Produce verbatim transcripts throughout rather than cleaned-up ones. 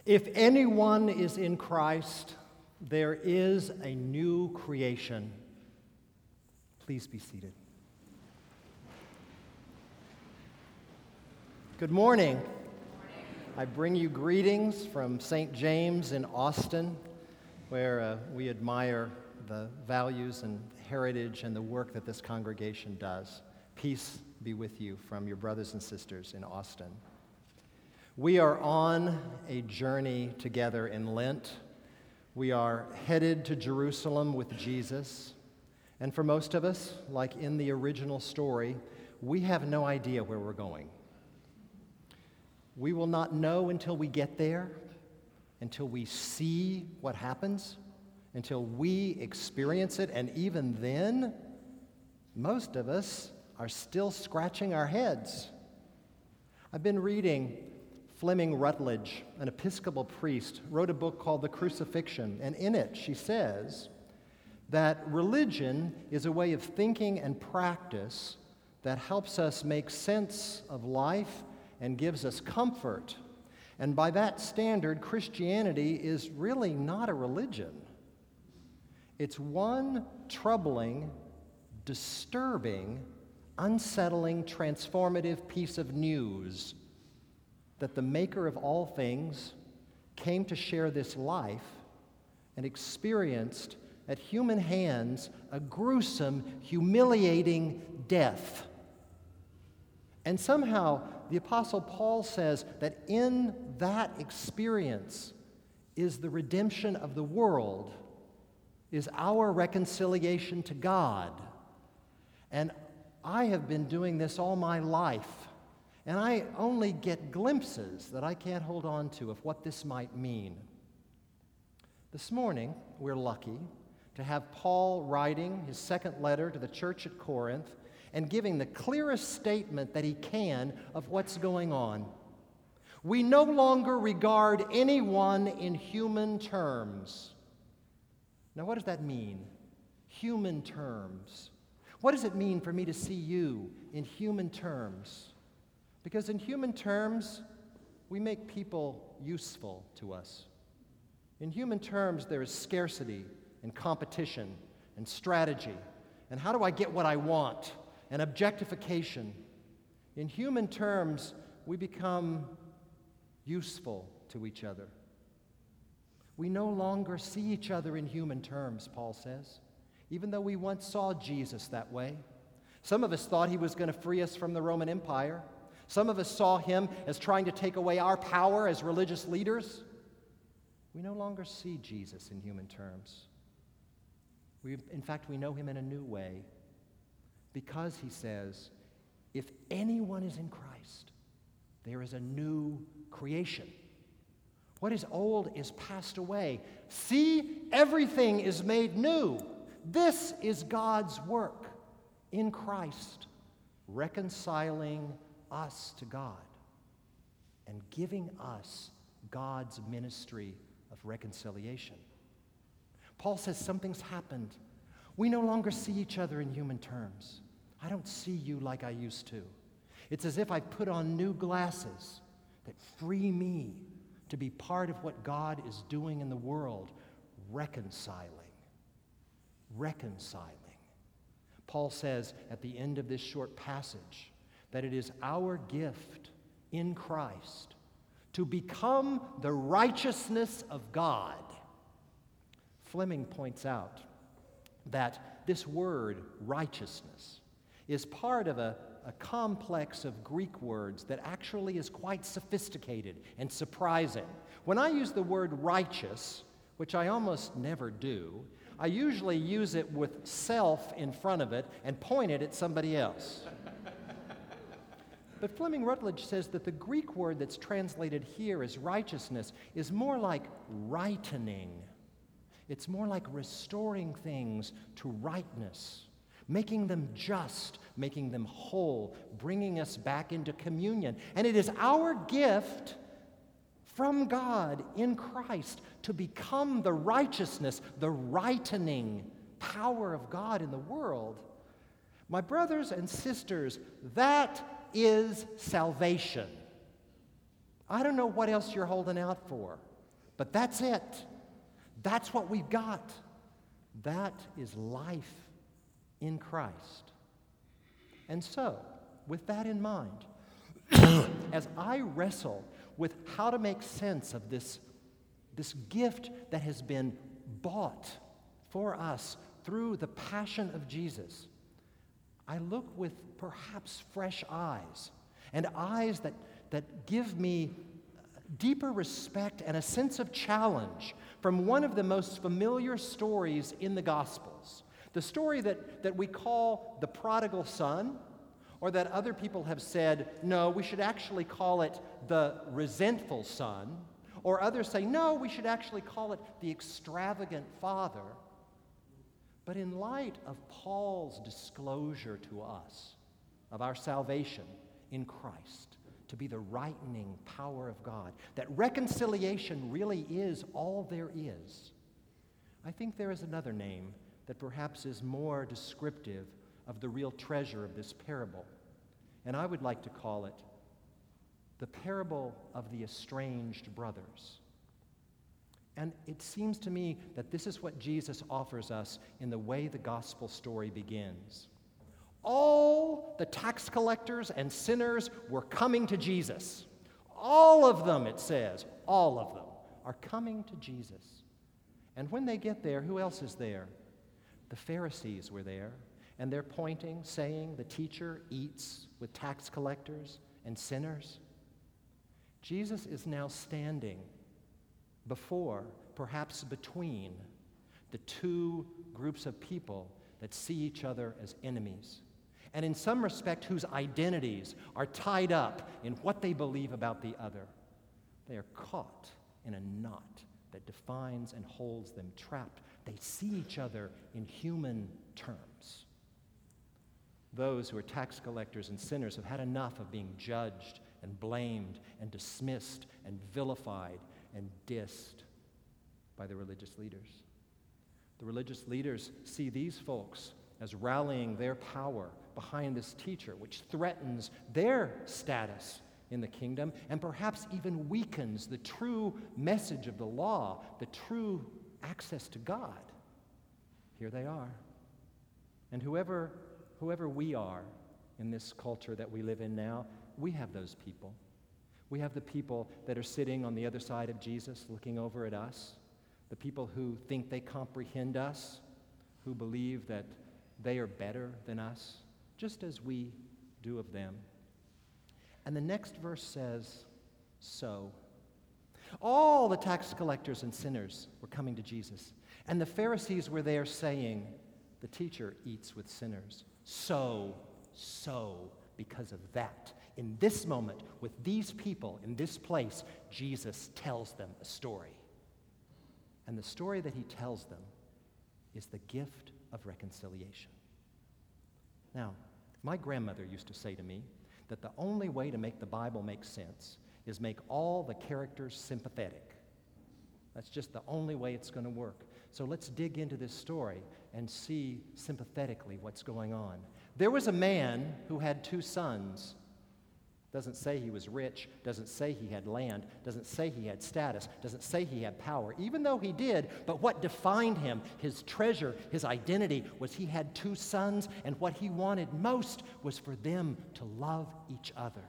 If anyone is in Christ, there is a new creation. Please be seated. Good morning. Good morning. I bring you greetings from Saint James in Austin, where uh, we admire the values and heritage and the work that this congregation does. Peace be with you from your brothers and sisters in Austin. We are on a journey together in Lent. We are headed to Jerusalem with Jesus. And for most of us, like in the original story, we have no idea where we're going. We will not know until we get there, until we see what happens, until we experience it. And even then, most of us are still scratching our heads. I've been reading Fleming Rutledge, an Episcopal priest, wrote a book called The Crucifixion, and in it she says that religion is a way of thinking and practice that helps us make sense of life and gives us comfort. And by that standard, Christianity is really not a religion. It's one troubling, disturbing, unsettling, transformative piece of news that the maker of all things came to share this life and experienced at human hands a gruesome, humiliating death. And somehow the Apostle Paul says that in that experience is the redemption of the world, is our reconciliation to God. And I have been doing this all my life. And I only get glimpses that I can't hold on to of what this might mean. This morning, we're lucky to have Paul writing his second letter to the church at Corinth and giving the clearest statement that he can of what's going on. We no longer regard anyone in human terms. Now, what does that mean? Human terms. What does it mean for me to see you in human terms? Because in human terms, we make people useful to us. In human terms, there is scarcity and competition and strategy. And how do I get what I want? And objectification. In human terms, we become useful to each other. We no longer see each other in human terms, Paul says, even though we once saw Jesus that way. Some of us thought he was going to free us from the Roman Empire. Some of us saw him as trying to take away our power as religious leaders. We no longer see Jesus in human terms. We, in fact, we know him in a new way because he says, if anyone is in Christ, there is a new creation. What is old is passed away. See, everything is made new. This is God's work in Christ, reconciling us to God and giving us God's ministry of reconciliation. Paul says something's happened. We no longer see each other in human terms. I don't see you like I used to. It's as if I put on new glasses that free me to be part of what God is doing in the world, reconciling. Reconciling. Paul says at the end of this short passage that it is our gift in Christ to become the righteousness of God. Fleming points out that this word, righteousness, is part of a, a complex of Greek words that actually is quite sophisticated and surprising. When I use the word righteous, which I almost never do, I usually use it with self in front of it and point it at somebody else. But Fleming Rutledge says that the Greek word that's translated here as righteousness is more like rightening. It's more like restoring things to rightness, making them just, making them whole, bringing us back into communion. And it is our gift from God in Christ to become the righteousness, the rightening power of God in the world. My brothers and sisters, that is salvation. I don't know what else you're holding out for. But that's it. That's what we've got. That is life in Christ. And so, with that in mind, as I wrestle with how to make sense of this, this gift that has been bought for us through the passion of Jesus, I look with perhaps fresh eyes, and eyes that, that give me deeper respect and a sense of challenge from one of the most familiar stories in the Gospels. The story that, that we call the prodigal son, or that other people have said, no, we should actually call it the resentful son, or others say, no, we should actually call it the extravagant father. But in light of Paul's disclosure to us of our salvation in Christ, to be the rightening power of God, that reconciliation really is all there is, I think there is another name that perhaps is more descriptive of the real treasure of this parable. And I would like to call it the parable of the estranged brothers. And it seems to me that this is what Jesus offers us in the way the gospel story begins. All the tax collectors and sinners were coming to Jesus. All of them, it says, all of them are coming to Jesus. And when they get there, who else is there? The Pharisees were there, and they're pointing, saying, the teacher eats with tax collectors and sinners. Jesus is now standing before, perhaps between, the two groups of people that see each other as enemies, and in some respect whose identities are tied up in what they believe about the other. They are caught in a knot that defines and holds them trapped. They see each other in human terms. Those who are tax collectors and sinners have had enough of being judged and blamed and dismissed and vilified and dissed by the religious leaders. The religious leaders see these folks as rallying their power behind this teacher, which threatens their status in the kingdom and perhaps even weakens the true message of the law, the true access to God. Here they are. And whoever, whoever we are in this culture that we live in now, we have those people. We have the people that are sitting on the other side of Jesus looking over at us, the people who think they comprehend us, who believe that they are better than us, just as we do of them. And the next verse says, so. All the tax collectors and sinners were coming to Jesus, and the Pharisees were there saying, the teacher eats with sinners. So, so, because of that, in this moment, with these people, in this place, Jesus tells them a story. And the story that he tells them is the gift of reconciliation. Now, my grandmother used to say to me that the only way to make the Bible make sense is make all the characters sympathetic. That's just the only way it's going to work. So let's dig into this story and see sympathetically what's going on. There was a man who had two sons. Doesn't say he was rich, doesn't say he had land, doesn't say he had status, doesn't say he had power, even though he did. But what defined him, his treasure, his identity, was he had two sons, and what he wanted most was for them to love each other.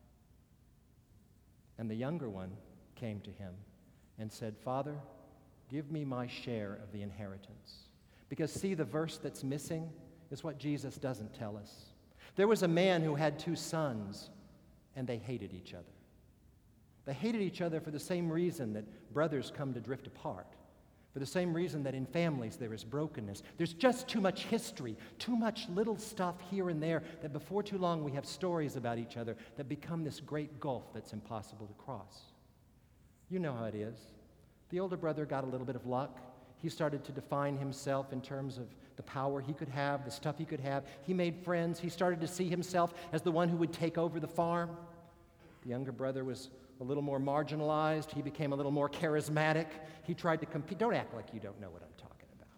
And the younger one came to him and said, Father, give me my share of the inheritance. Because see, the verse that's missing is what Jesus doesn't tell us. There was a man who had two sons, and they hated each other. They hated each other for the same reason that brothers come to drift apart, for the same reason that in families there is brokenness. There's just too much history, too much little stuff here and there, that before too long we have stories about each other that become this great gulf that's impossible to cross. You know how it is. The older brother got a little bit of luck. He started to define himself in terms of the power he could have, the stuff he could have. He made friends. He started to see himself as the one who would take over the farm. The younger brother was a little more marginalized. He became a little more charismatic. He tried to compete. Don't act like you don't know what I'm talking about.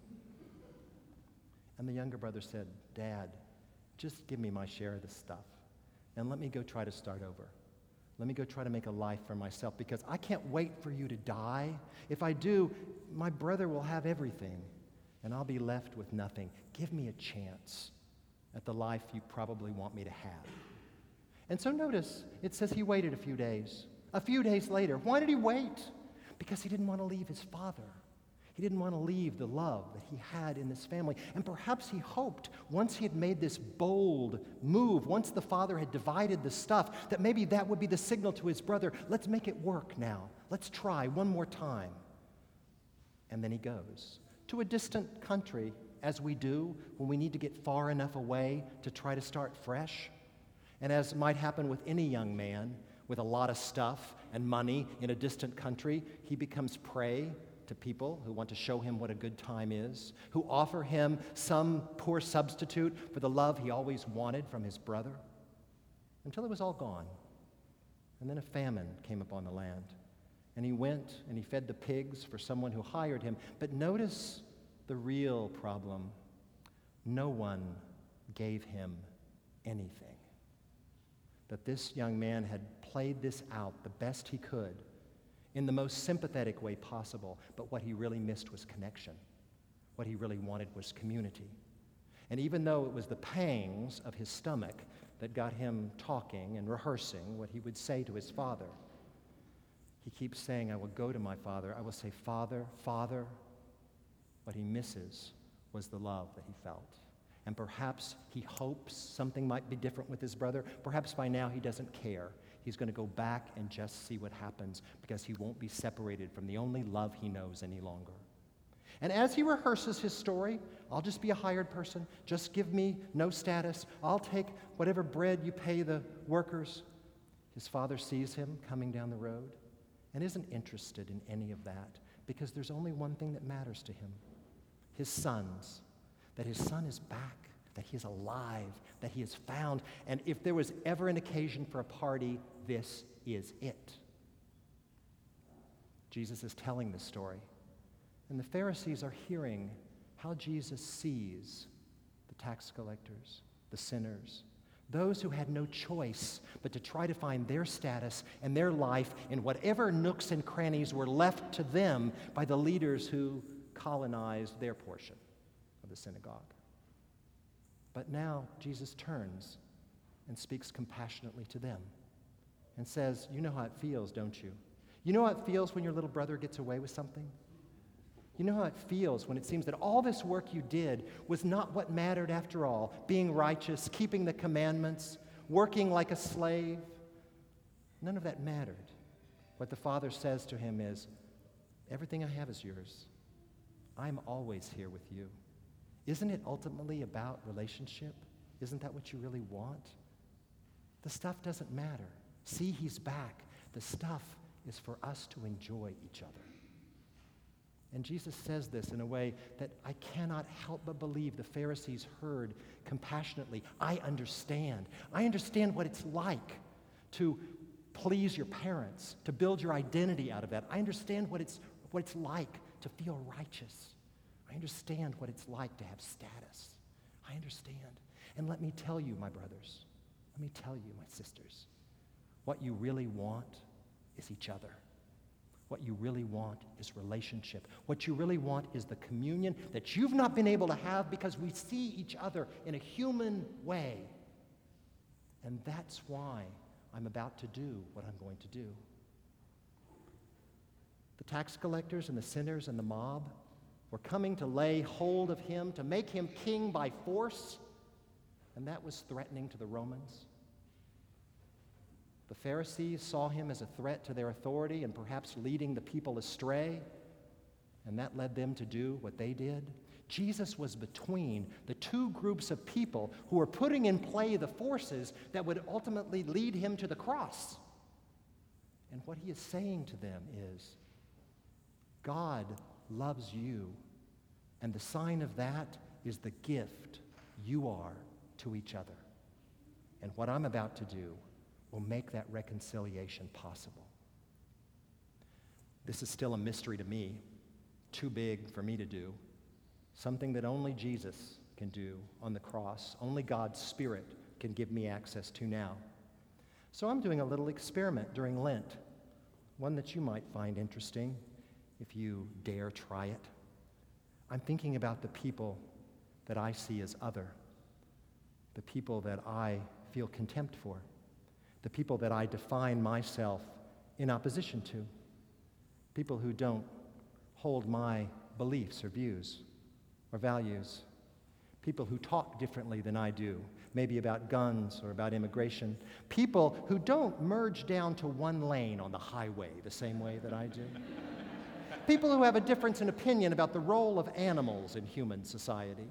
And the younger brother said, Dad, just give me my share of this stuff, and let me go try to start over. let me go try to make a life for myself because I can't wait for you to die. If I do, my brother will have everything, and I'll be left with nothing. Give me a chance at the life you probably want me to have. And so notice, it says he waited a few days. A few days later. Why did he wait? Because he didn't want to leave his father. He didn't want to leave the love that he had in this family. And perhaps he hoped, once he had made this bold move, once the father had divided the stuff, that maybe that would be the signal to his brother, let's make it work now. Let's try one more time. And then he goes to a distant country, as we do when we need to get far enough away to try to start fresh. And as might happen with any young man with a lot of stuff and money in a distant country, he becomes prey to people who want to show him what a good time is, who offer him some poor substitute for the love he always wanted from his brother, until it was all gone. And then a famine came upon the land, and he went and he fed the pigs for someone who hired him. But notice the real problem. No one gave him anything. That this young man had played this out the best he could in the most sympathetic way possible, but what he really missed was connection. What he really wanted was community. And even though it was the pangs of his stomach that got him talking and rehearsing what he would say to his father, he keeps saying, I will go to my father. I will say, Father, Father. What he misses was the love that he felt. And perhaps he hopes something might be different with his brother. Perhaps by now he doesn't care. He's going to go back and just see what happens because he won't be separated from the only love he knows any longer. And as he rehearses his story, I'll just be a hired person. Just give me no status. I'll take whatever bread you pay the workers. His father sees him coming down the road and isn't interested in any of that because there's only one thing that matters to him. His sons. That his son is back, that he is alive, that he is found. And if there was ever an occasion for a party, this is it. Jesus is telling this story. And the Pharisees are hearing how Jesus sees the tax collectors, the sinners, those who had no choice but to try to find their status and their life in whatever nooks and crannies were left to them by the leaders who colonized their portion of the synagogue. But now Jesus turns and speaks compassionately to them and says, you know how it feels, don't you? You know how it feels when your little brother gets away with something? You know how it feels when it seems that all this work you did was not what mattered after all, being righteous, keeping the commandments, working like a slave. None of that mattered. What the Father says to him is, everything I have is yours. I'm always here with you. Isn't it ultimately about relationship? Isn't that what you really want? The stuff doesn't matter. See, he's back. The stuff is for us to enjoy each other. And Jesus says this in a way that I cannot help but believe the Pharisees heard compassionately. I understand. I understand what it's like to please your parents, to build your identity out of that. I understand what it's, what it's like to feel righteous. I understand what it's like to have status. I understand. And let me tell you, my brothers, let me tell you, my sisters, what you really want is each other. What you really want is relationship. What you really want is the communion that you've not been able to have because we see each other in a human way. And that's why I'm about to do what I'm going to do. The tax collectors and the sinners and the mob were coming to lay hold of him, to make him king by force, and that was threatening to the Romans. The Pharisees saw him as a threat to their authority and perhaps leading the people astray, and that led them to do what they did. Jesus was between the two groups of people who were putting in play the forces that would ultimately lead him to the cross. And what he is saying to them is, God loves you, and the sign of that is the gift you are to each other. And what I'm about to do will make that reconciliation possible. This is still a mystery to me, too big for me to do, something that only Jesus can do on the cross, only God's Spirit can give me access to now. So I'm doing a little experiment during Lent, one that you might find interesting if you dare try it. I'm thinking about the people that I see as other, the people that I feel contempt for, the people that I define myself in opposition to, people who don't hold my beliefs or views or values, people who talk differently than I do, maybe about guns or about immigration, people who don't merge down to one lane on the highway the same way that I do, people who have a difference in opinion about the role of animals in human society.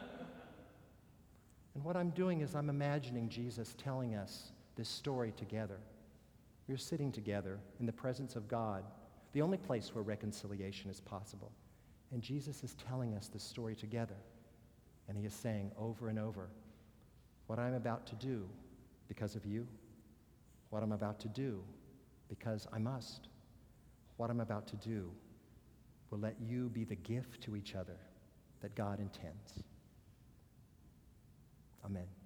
And what I'm doing is I'm imagining Jesus telling us this story together. We're sitting together in the presence of God, the only place where reconciliation is possible. And Jesus is telling us this story together. And he is saying over and over, what I'm about to do because of you, what I'm about to do because I must, what I'm about to do will let you be the gift to each other that God intends. Amen.